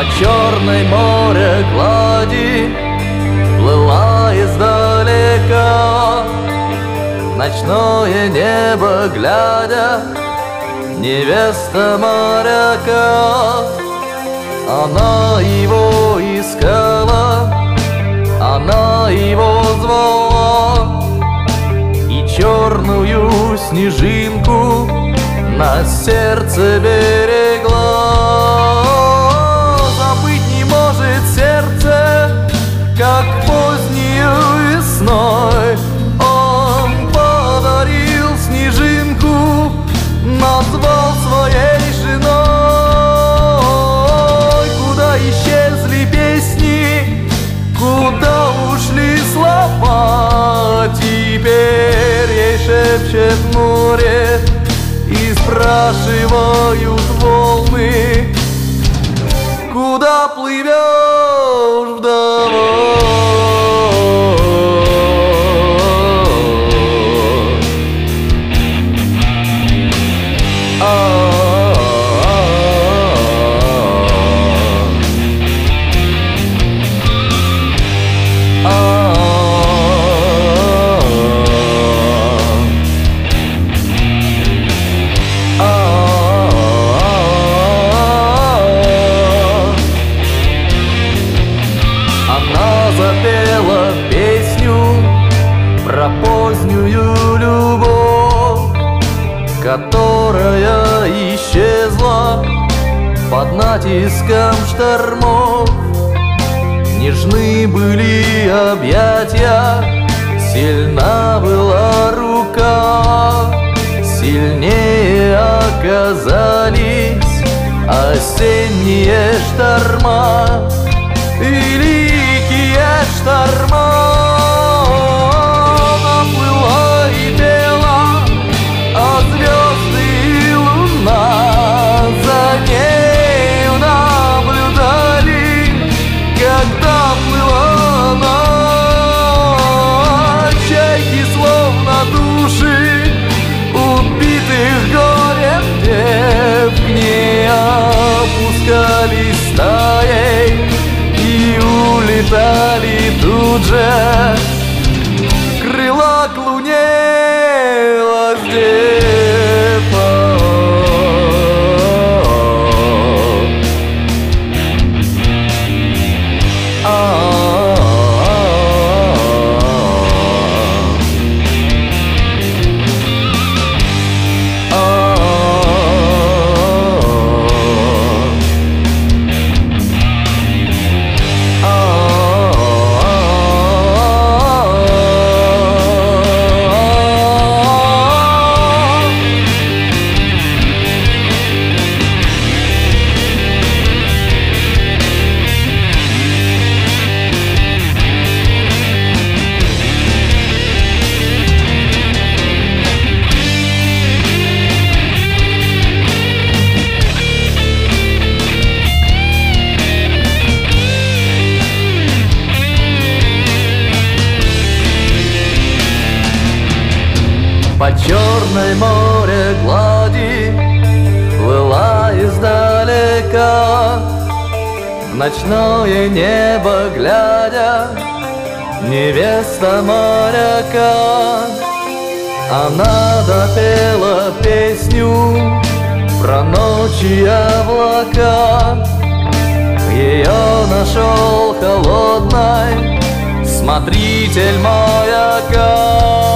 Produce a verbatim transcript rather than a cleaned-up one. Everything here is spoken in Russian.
черной море глади плыла издалека, ночное небо глядя, невеста моряка. Она его искала, она его звала, и черную снежинку на сердце берегла. Забыть не может сердце, как позднею весной он подарил снежинку, назвал своей женой. Куда исчезли песни, куда ушли слова, теперь ей шепчет море и спрашивают волны: куда плывешь, вдова? Она запела песню про позднюю любовь, которая исчезла под натиском штормов. Нежны были объятия, сильна была рука, сильнее оказались осенние шторма, великие шторма. Она плыла и пела, а звезды и луна за нею наблюдали, когда плыла она. Чайки, словно души убитых горем дев, к ней опускались стаей и улетали тут же, крыла к луне воздев. По черной море глади плыла издалека, в ночное небо глядя, невеста моряка. Она допела песню про ночи и облака, ее нашел холодной смотритель маяка.